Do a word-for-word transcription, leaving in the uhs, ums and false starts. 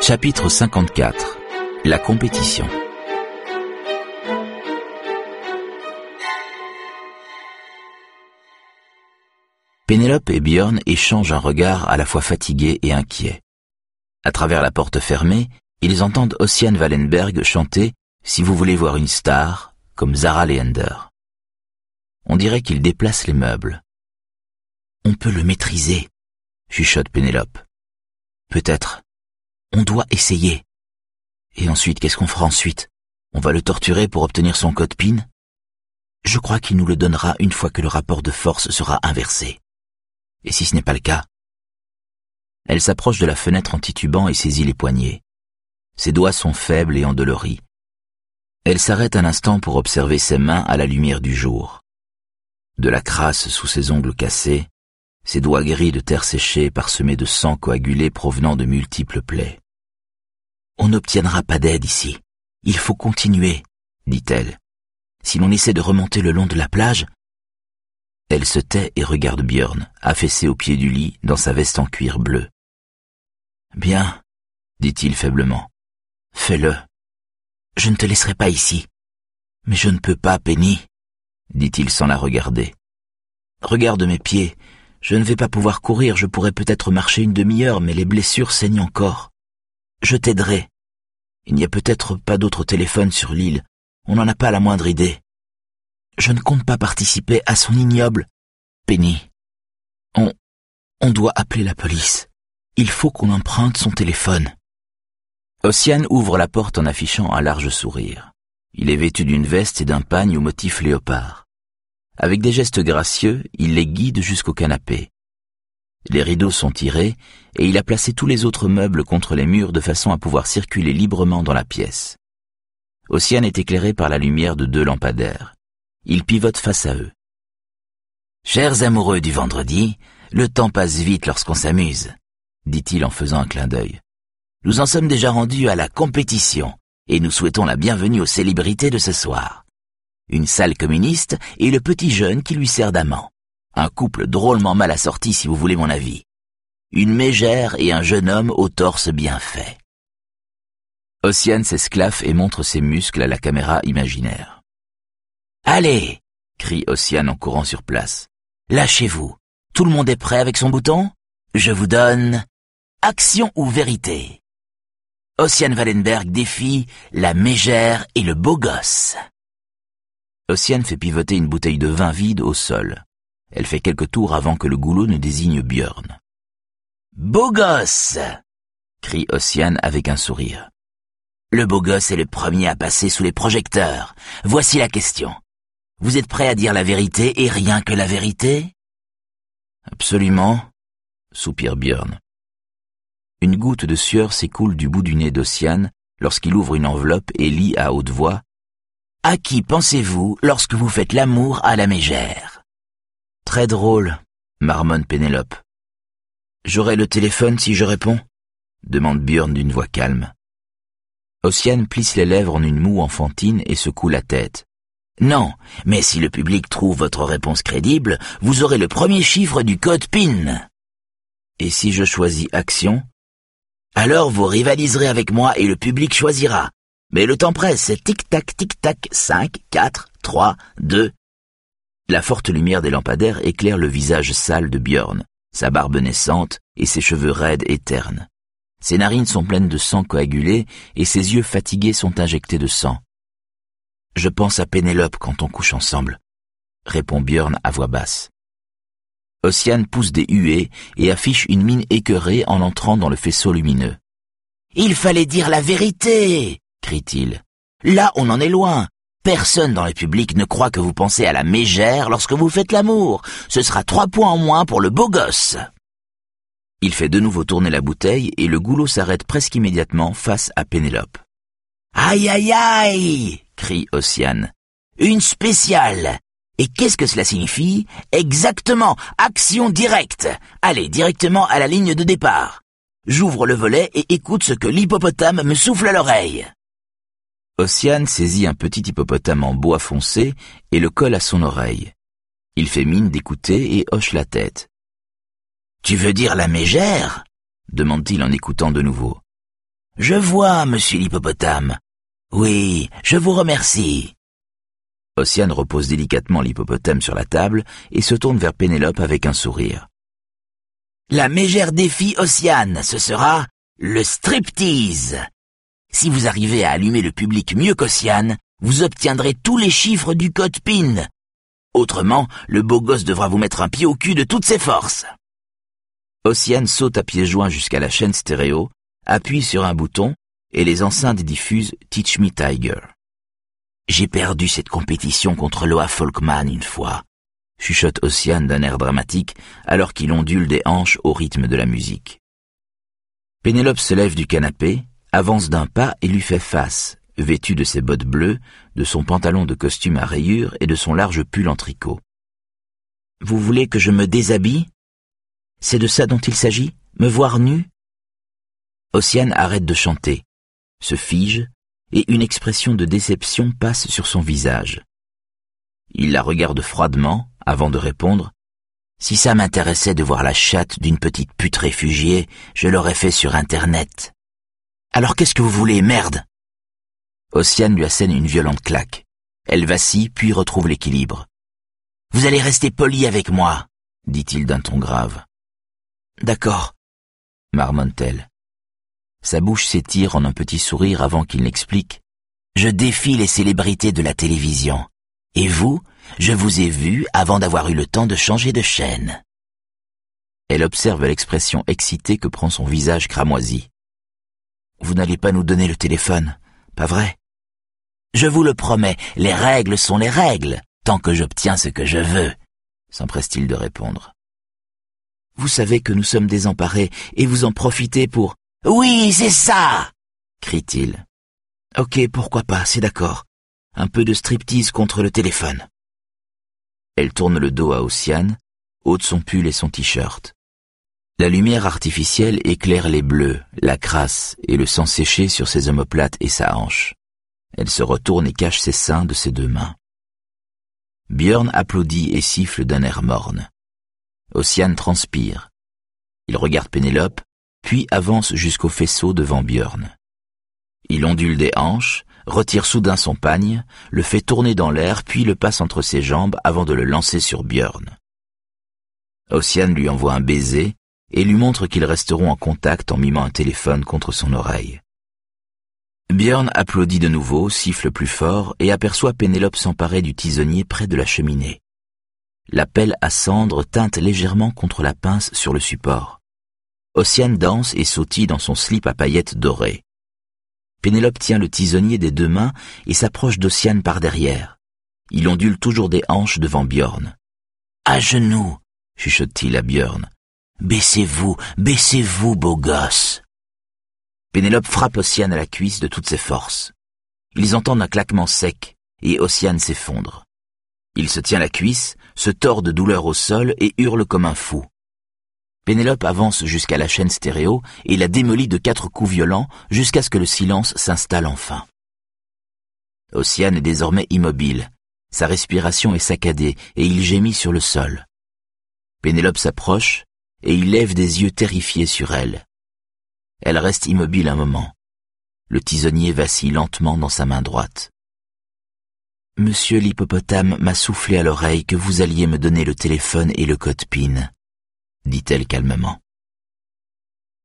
Chapitre cinquante-quatre. La compétition. Pénélope et Björn échangent un regard à la fois fatigué et inquiet. À travers la porte fermée, ils entendent Ossian Wallenberg chanter « Si vous voulez voir une star » comme Zara Leander. On dirait qu'il déplace les meubles. « On peut le maîtriser » chuchote Pénélope. « Peut-être. On doit essayer. Et ensuite, qu'est-ce qu'on fera ensuite? On va le torturer pour obtenir son code P I N? Je crois qu'il nous le donnera une fois que le rapport de force sera inversé. Et si ce n'est pas le cas? Elle s'approche de la fenêtre en titubant et saisit les poignets. Ses doigts sont faibles et endoloris. Elle s'arrête un instant pour observer ses mains à la lumière du jour. De la crasse sous ses ongles cassés, ses doigts gris de terre séchée parsemés de sang coagulé provenant de multiples plaies. « On n'obtiendra pas d'aide ici. Il faut continuer, » dit-elle. « Si l'on essaie de remonter le long de la plage... » Elle se tait et regarde Björn, affaissé au pied du lit, dans sa veste en cuir bleu. « Bien, » dit-il faiblement. « Fais-le. Je ne te laisserai pas ici. Mais je ne peux pas, Penny, » dit-il sans la regarder. « Regarde mes pieds. Je ne vais pas pouvoir courir, je pourrais peut-être marcher une demi-heure, mais les blessures saignent encore. Je t'aiderai. Il n'y a peut-être pas d'autre téléphone sur l'île. On n'en a pas la moindre idée. Je ne compte pas participer à son ignoble... Penny. On... on doit appeler la police. Il faut qu'on emprunte son téléphone. » Ossian ouvre la porte en affichant un large sourire. Il est vêtu d'une veste et d'un pagne au motif léopard. Avec des gestes gracieux, il les guide jusqu'au canapé. Les rideaux sont tirés et il a placé tous les autres meubles contre les murs de façon à pouvoir circuler librement dans la pièce. Ossian est éclairé par la lumière de deux lampadaires. Il pivote face à eux. « Chers amoureux du vendredi, le temps passe vite lorsqu'on s'amuse, » dit-il en faisant un clin d'œil. « Nous en sommes déjà rendus à la compétition et nous souhaitons la bienvenue aux célébrités de ce soir. Une salle communiste et le petit jeune qui lui sert d'amant. Un couple drôlement mal assorti si vous voulez mon avis. Une mégère et un jeune homme au torse bien fait. » Ossian s'esclaffe et montre ses muscles à la caméra imaginaire. « Allez !» crie Ossian en courant sur place. « Lâchez-vous. Tout le monde est prêt avec son bouton? Je vous donne... action ou vérité. Ossian Wallenberg défie la mégère et le beau gosse. » Ossian fait pivoter une bouteille de vin vide au sol. Elle fait quelques tours avant que le goulot ne désigne Björn. « Beau gosse !» crie Ossian avec un sourire. « Le beau gosse est le premier à passer sous les projecteurs. Voici la question. Vous êtes prêt à dire la vérité et rien que la vérité? »« Absolument, » soupire Björn. Une goutte de sueur s'écoule du bout du nez d'Ossian lorsqu'il ouvre une enveloppe et lit à haute voix: « À qui pensez-vous lorsque vous faites l'amour à la mégère ?» « Très drôle, » marmonne Pénélope. « J'aurai le téléphone si je réponds ?» demande Björn d'une voix calme. Ossian plisse les lèvres en une moue enfantine et secoue la tête. « Non, mais si le public trouve votre réponse crédible, vous aurez le premier chiffre du code P I N. »« Et si je choisis action ?»« Alors vous rivaliserez avec moi et le public choisira. Mais le temps presse, c'est tic-tac, tic-tac, cinq, quatre, trois, deux... » La forte lumière des lampadaires éclaire le visage sale de Björn, sa barbe naissante et ses cheveux raides et ternes. Ses narines sont pleines de sang coagulé et ses yeux fatigués sont injectés de sang. « Je pense à Pénélope quand on couche ensemble, » répond Björn à voix basse. Ossian pousse des huées et affiche une mine écœurée en entrant dans le faisceau lumineux. « Il fallait dire la vérité !» crie-t-il. « Là, on en est loin. Personne dans le public ne croit que vous pensez à la mégère lorsque vous faites l'amour. Ce sera trois points en moins pour le beau gosse. » Il fait de nouveau tourner la bouteille et le goulot s'arrête presque immédiatement face à Pénélope. « Aïe aïe aïe !» crie Ossian. « Une spéciale. Et qu'est-ce que cela signifie? Exactement, action directe. Allez, directement à la ligne de départ. J'ouvre le volet et écoute ce que l'hippopotame me souffle à l'oreille. » Ossian saisit un petit hippopotame en bois foncé et le colle à son oreille. Il fait mine d'écouter et hoche la tête. « Tu veux dire la mégère ?» demande-t-il en écoutant de nouveau. Je vois, monsieur l'hippopotame. Oui, je vous remercie. Ossian repose délicatement l'hippopotame sur la table et se tourne vers Pénélope avec un sourire. La mégère défi Ossian, ce sera le striptease. Si vous arrivez à allumer le public mieux qu'Ossian, vous obtiendrez tous les chiffres du code P I N. Autrement, le beau gosse devra vous mettre un pied au cul de toutes ses forces. Ossian saute à pieds joints jusqu'à la chaîne stéréo, appuie sur un bouton et les enceintes diffusent Teach Me Tiger. J'ai perdu cette compétition contre Loa Folkman une fois, chuchote Ossian d'un air dramatique alors qu'il ondule des hanches au rythme de la musique. Pénélope se lève du canapé, avance d'un pas et lui fait face, vêtue de ses bottes bleues, de son pantalon de costume à rayures et de son large pull en tricot. « Vous voulez que je me déshabille ? C'est de ça dont il s'agit ? Me voir nue ?» Ossian arrête de chanter, se fige, et une expression de déception passe sur son visage. Il la regarde froidement, avant de répondre « Si ça m'intéressait de voir la chatte d'une petite pute réfugiée, je l'aurais fait sur Internet. Alors qu'est-ce que vous voulez, merde ?» Ossian lui assène une violente claque. Elle vacille, puis retrouve l'équilibre. « Vous allez rester poli avec moi, » dit-il d'un ton grave. « D'accord, » marmonne-t-elle. Sa bouche s'étire en un petit sourire avant qu'il n'explique. « Je défie les célébrités de la télévision. Et vous, je vous ai vu avant d'avoir eu le temps de changer de chaîne. » Elle observe l'expression excitée que prend son visage cramoisi. « Vous n'allez pas nous donner le téléphone, pas vrai ? » « Je vous le promets, les règles sont les règles, tant que j'obtiens ce que je veux, » s'empresse-t-il de répondre. « Vous savez que nous sommes désemparés et vous en profitez pour... »« Oui, c'est ça !» crie-t-il. « Ok, pourquoi pas, c'est d'accord. Un peu de striptease contre le téléphone. » Elle tourne le dos à Ossian, ôte son pull et son t-shirt. La lumière artificielle éclaire les bleus, la crasse et le sang séché sur ses omoplates et sa hanche. Elle se retourne et cache ses seins de ses deux mains. Björn applaudit et siffle d'un air morne. Ossian transpire. Il regarde Pénélope, puis avance jusqu'au faisceau devant Björn. Il ondule des hanches, retire soudain son pagne, le fait tourner dans l'air, puis le passe entre ses jambes avant de le lancer sur Björn. Ossian lui envoie un baiser et lui montre qu'ils resteront en contact en mimant un téléphone contre son oreille. Björn applaudit de nouveau, siffle plus fort et aperçoit Pénélope s'emparer du tisonnier près de la cheminée. La pelle à cendre teinte légèrement contre la pince sur le support. Ossian danse et sautille dans son slip à paillettes dorées. Pénélope tient le tisonnier des deux mains et s'approche d'Ossian par derrière. Il ondule toujours des hanches devant Björn. « À genoux !» chuchote-t-il à Björn. « Baissez-vous, baissez-vous, beau gosse !» Pénélope frappe Ossian à la cuisse de toutes ses forces. Ils entendent un claquement sec et Ossian s'effondre. Il se tient la cuisse, se tord de douleur au sol et hurle comme un fou. Pénélope avance jusqu'à la chaîne stéréo et la démolit de quatre coups violents jusqu'à ce que le silence s'installe enfin. Ossian est désormais immobile. Sa respiration est saccadée et il gémit sur le sol. Pénélope s'approche et il lève des yeux terrifiés sur elle. Elle reste immobile un moment. Le tisonnier vacille lentement dans sa main droite. « Monsieur l'hippopotame m'a soufflé à l'oreille que vous alliez me donner le téléphone et le code P I N, dit-elle calmement.